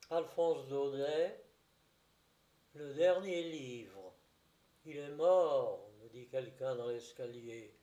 Alphonse Daudet, le dernier livre. Il est mort, me dit quelqu'un dans l'escalier.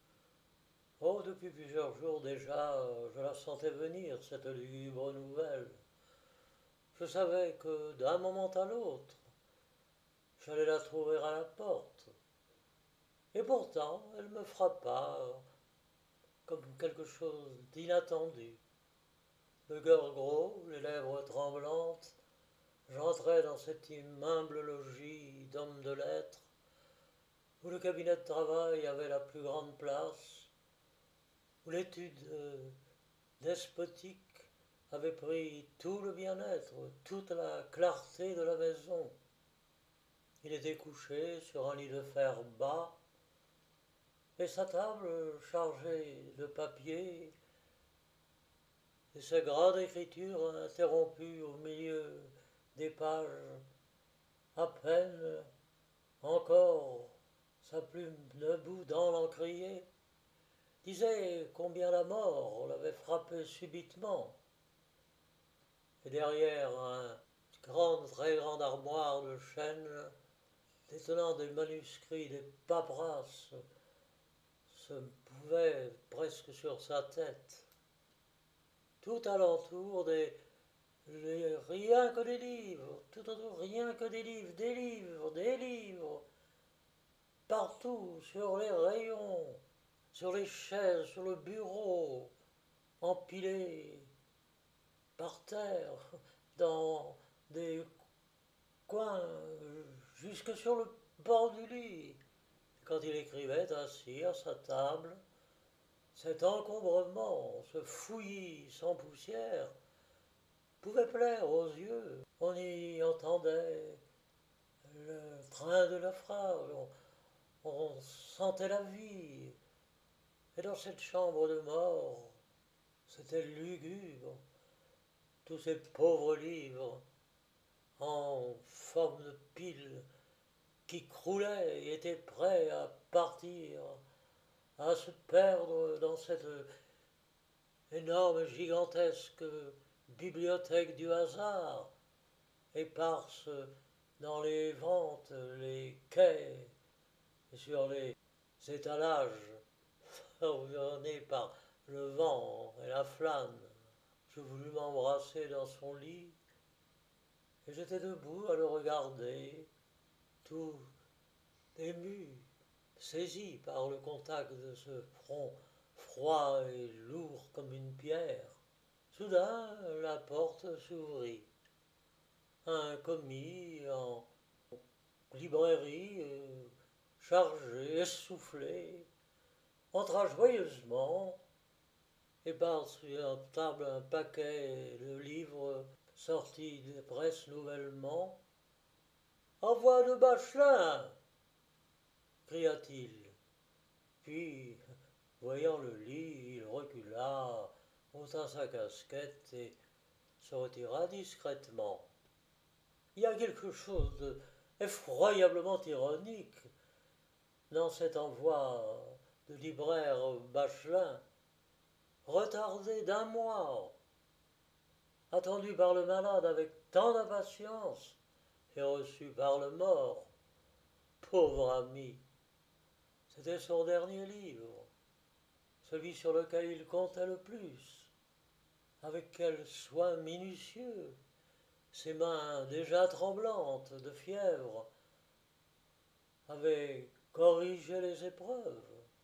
Oh, depuis plusieurs jours déjà, je la sentais venir, cette lugubre nouvelle. Je savais que d'un moment à l'autre, j'allais la trouver à la porte. Et pourtant, elle me frappa comme quelque chose d'inattendu. Le cœur gros, les lèvres tremblantes, j'entrais dans cet humble logis d'homme de lettres où le cabinet de travail avait la plus grande place, où l'étude despotique avait pris tout le bien-être, toute la clarté de la maison. Il était couché sur un lit de fer bas, et sa table chargée de papier, et sa grande écriture interrompue au milieu des pages, à peine encore sa plume debout dans l'encrier, disait combien la mort l'avait frappé subitement. Et derrière très grande armoire de chêne, détenant des manuscrits, des paperasses, se pouvait presque sur sa tête. Tout alentour, rien que des livres, tout autour, rien que des livres, des livres, des livres, partout, sur les rayons, sur les chaises, sur le bureau, empilés par terre, dans des coins, jusque sur le bord du lit. Quand il écrivait assis à sa table, cet encombrement, ce fouillis sans poussière, pouvait plaire aux yeux. On y entendait le train de naufrage, on sentait la vie. Et dans cette chambre de mort, c'était lugubre. Tous ces pauvres livres en forme de pile qui croulaient et étaient prêts à partir, à se perdre dans cette énorme, gigantesque bibliothèque du hasard, éparse dans les ventes, les quais et sur les étalages, environnés par le vent et la flamme. Je voulus m'embrasser dans son lit, et j'étais debout à le regarder, tout ému, saisi par le contact de ce front froid et lourd comme une pierre. Soudain, la porte s'ouvrit. Un commis en librairie, chargé, essoufflé, entra joyeusement et par-dessus la table un paquet de livres sortis des presses nouvellement. Envoi de Bachelin cria-t-il. Puis, voyant le lit, il recula, ôta sa casquette et se retira discrètement. Il y a quelque chose d'effroyablement ironique dans cet envoi de libraire Bachelin, retardé d'un mois, attendu par le malade avec tant d'impatience et reçu par le mort. Pauvre ami, c'était son dernier livre, celui sur lequel il comptait le plus. Avec quel soin minutieux, ses mains déjà tremblantes de fièvre avaient corrigé les épreuves.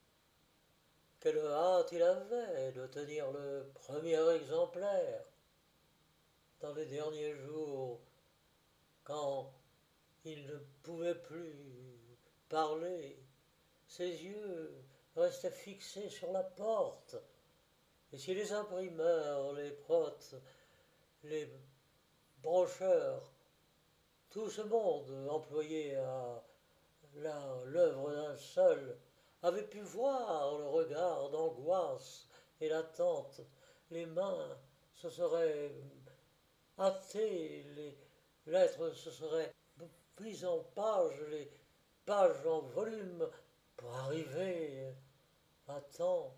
Quelle hâte il avait de tenir le premier exemplaire dans les derniers jours, quand il ne pouvait plus parler. Ses yeux restaient fixés sur la porte, et si les imprimeurs, les protes, les brocheurs, tout ce monde employé à l'œuvre d'un seul, avait pu voir le regard d'angoisse et l'attente, les mains se seraient hâtées, les lettres se seraient mises en pages, les pages en volume, pour arriver à temps,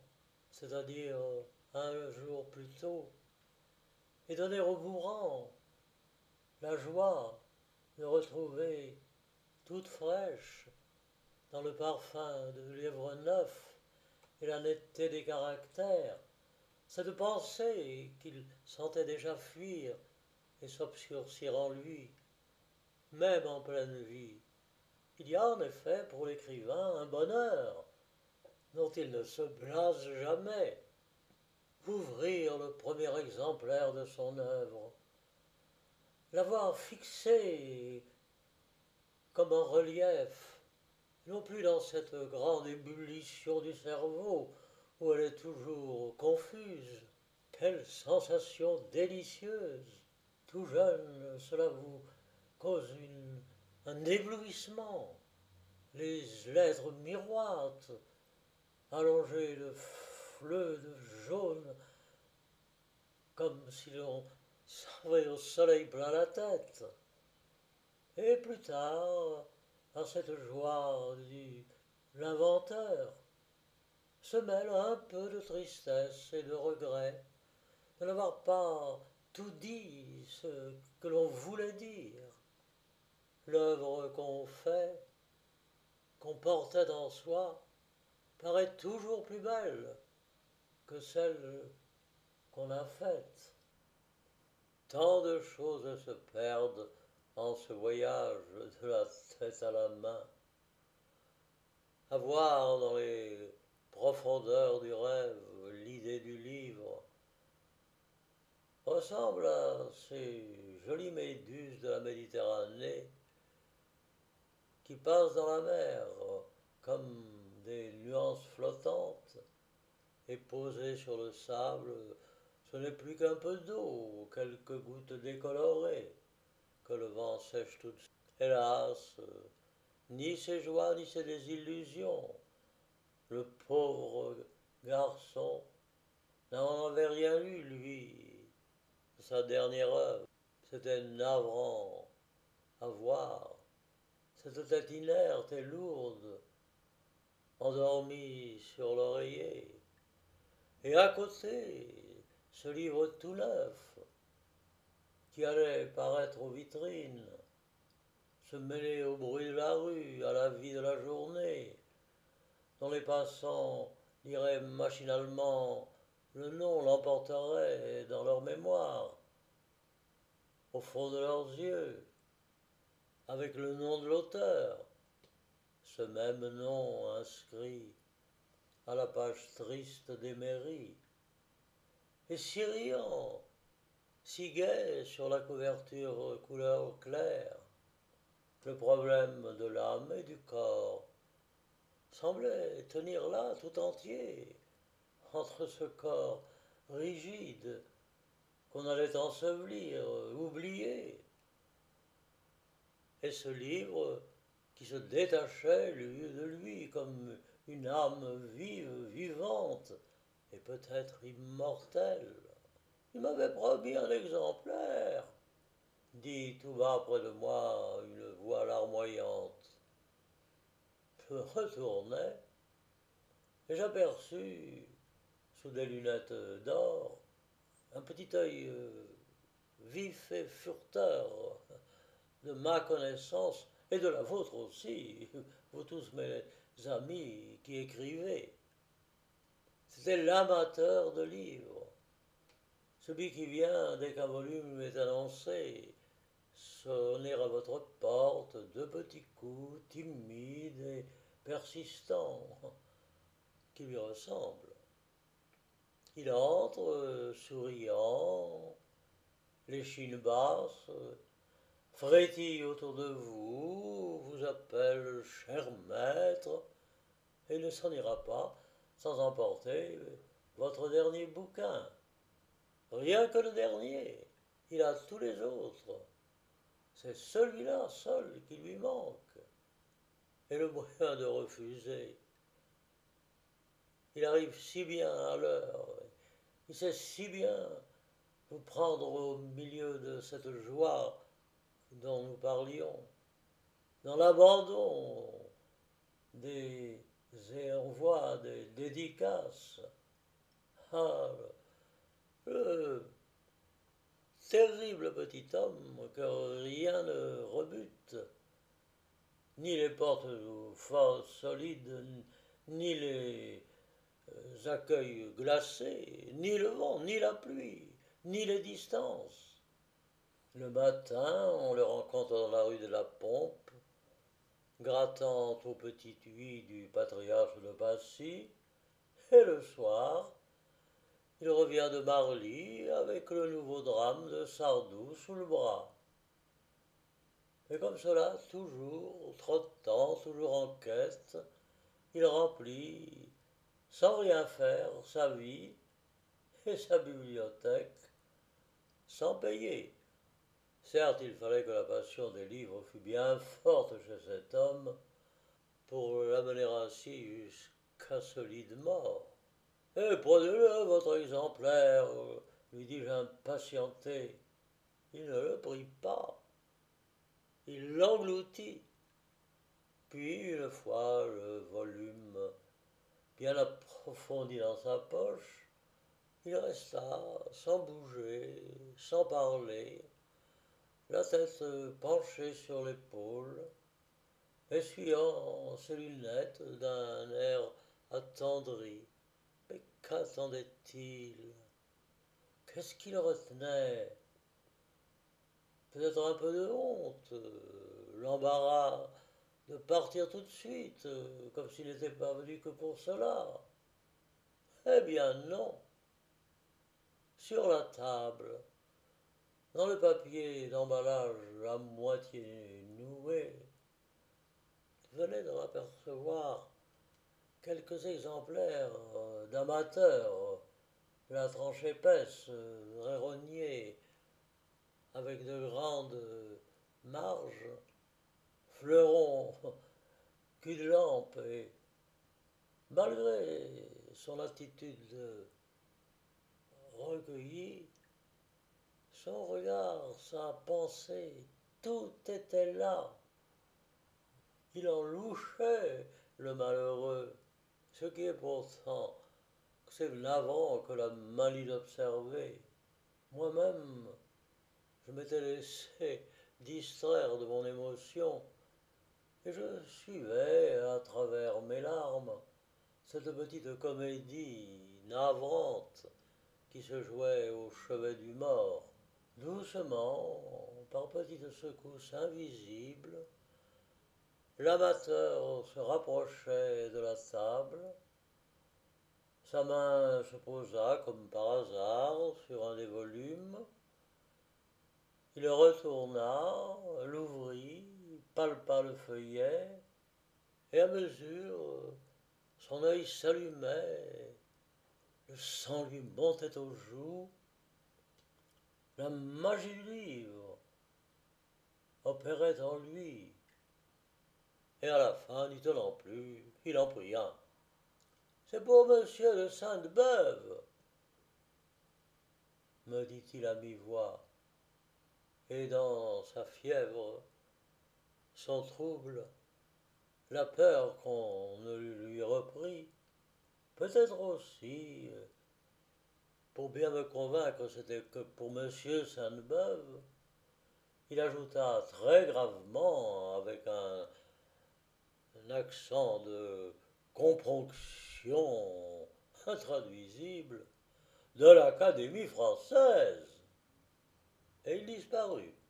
c'est-à-dire un jour plus tôt, et donner au mourant la joie de retrouver toute fraîche, dans le parfum de lièvre neuf et la netteté des caractères, cette pensée qu'il sentait déjà fuir et s'obscurcir en lui, même en pleine vie. Il y a en effet pour l'écrivain un bonheur dont il ne se blase jamais. Ouvrir le premier exemplaire de son œuvre, l'avoir fixé comme en relief, non plus dans cette grande ébullition du cerveau où elle est toujours confuse. Quelle sensation délicieuse! Tout jeune, cela vous cause un éblouissement. Les lettres miroitent, allongées de fleurs de jaune, comme si l'on s'avait au soleil plein la tête. Et plus tard, à cette joie de l'inventeur, se mêle un peu de tristesse et de regret de n'avoir pas tout dit ce que l'on voulait dire. L'œuvre qu'on fait, qu'on portait en soi, paraît toujours plus belle que celle qu'on a faite. Tant de choses se perdent en ce voyage de la tête à la main. À voir dans les profondeurs du rêve l'idée du livre ressemble à ces jolies méduses de la Méditerranée qui passent dans la mer comme des nuances flottantes et posées sur le sable, ce n'est plus qu'un peu d'eau, quelques gouttes décolorées que le vent sèche toutes. Hélas, ni ses joies ni ses désillusions, le pauvre garçon n'en avait rien eu, lui, de sa dernière œuvre. C'était navrant à voir, cette tête inerte et lourde, endormie sur l'oreiller. Et à côté, ce livre tout neuf, qui allait paraître aux vitrines, se mêler au bruit de la rue, à la vie de la journée, dont les passants liraient machinalement le nom, l'emporterait dans leur mémoire, au fond de leurs yeux, avec le nom de l'auteur, ce même nom inscrit à la page triste des mairies, et si riant, si gai sur la couverture couleur claire, le problème de l'âme et du corps semblait tenir là tout entier, entre ce corps rigide qu'on allait ensevelir, oublier, et ce livre qui se détachait de lui comme une âme vive, vivante, et peut-être immortelle. Il m'avait promis un exemplaire, dit tout bas près de moi une voix larmoyante. Je me retournai et j'aperçus, sous des lunettes d'or, un petit œil vif et furteur de ma connaissance et de la vôtre aussi, vous tous mes amis qui écrivez. C'était l'amateur de livres, celui qui vient, dès qu'un volume est annoncé, sonner à votre porte de petits coups timides et persistants qui lui ressemblent. Il entre, souriant, l'échine basse, frétille autour de vous, vous appelle cher maître, et ne s'en ira pas sans emporter votre dernier bouquin. Rien que le dernier, il a tous les autres. C'est celui-là seul qui lui manque. Et le moyen de refuser. Il arrive si bien à l'heure, il sait si bien vous prendre au milieu de cette joie dont nous parlions, dans l'abandon des envois, des dédicaces. Ah, le terrible petit homme que rien ne rebute, ni les portes solides, ni les accueils glacés, ni le vent, ni la pluie, ni les distances. Le matin, on le rencontre dans la rue de la Pompe, grattant au petit huit du patriarche de Passy, et le soir, il revient de Marly avec le nouveau drame de Sardou sous le bras. Et comme cela, toujours trottant, toujours en quête, il remplit, sans rien faire, sa vie et sa bibliothèque, sans payer. Certes, il fallait que la passion des livres fût bien forte chez cet homme pour l'amener ainsi jusqu'à ce lit de mort. Et prenez-le, votre exemplaire, lui dis-je impatienté. Il ne le prit pas. Il l'engloutit. Puis, une fois le volume bien approfondi dans sa poche, il resta sans bouger, sans parler, la tête penchée sur l'épaule, essuyant ses lunettes d'un air attendri. Mais qu'attendait-il? Qu'est-ce qui le retenait? Peut-être un peu de honte, l'embarras de partir tout de suite, comme s'il n'était pas venu que pour cela. Eh bien non. Sur la table, dans le papier d'emballage à moitié noué, venait de m'apercevoir quelques exemplaires d'amateurs, de la tranche épaisse, rérognées, avec de grandes marges, fleurons, cul-de-lampe, et malgré son attitude recueillie, son regard, sa pensée, tout était là. Il en louchait, le malheureux, ce qui est pourtant c'est navrant que la manie d'observer. Moi-même, je m'étais laissé distraire de mon émotion et je suivais à travers mes larmes cette petite comédie navrante qui se jouait au chevet du mort. Doucement, par petites secousses invisibles, l'amateur se rapprochait de la table. Sa main se posa comme par hasard sur un des volumes. Il le retourna, l'ouvrit, palpa le feuillet, et à mesure, son œil s'allumait, le sang lui montait aux joues. La magie du livre opérait en lui, et à la fin, n'y tenant plus, il en prit un. C'est pour monsieur de Sainte-Beuve, me dit-il à mi-voix, et dans sa fièvre, son trouble, la peur qu'on ne lui reprit, peut-être aussi, pour bien me convaincre que c'était que pour monsieur Sainte-Beuve, il ajouta très gravement, avec un accent de componction intraduisible, de l'Académie française. Et il disparut.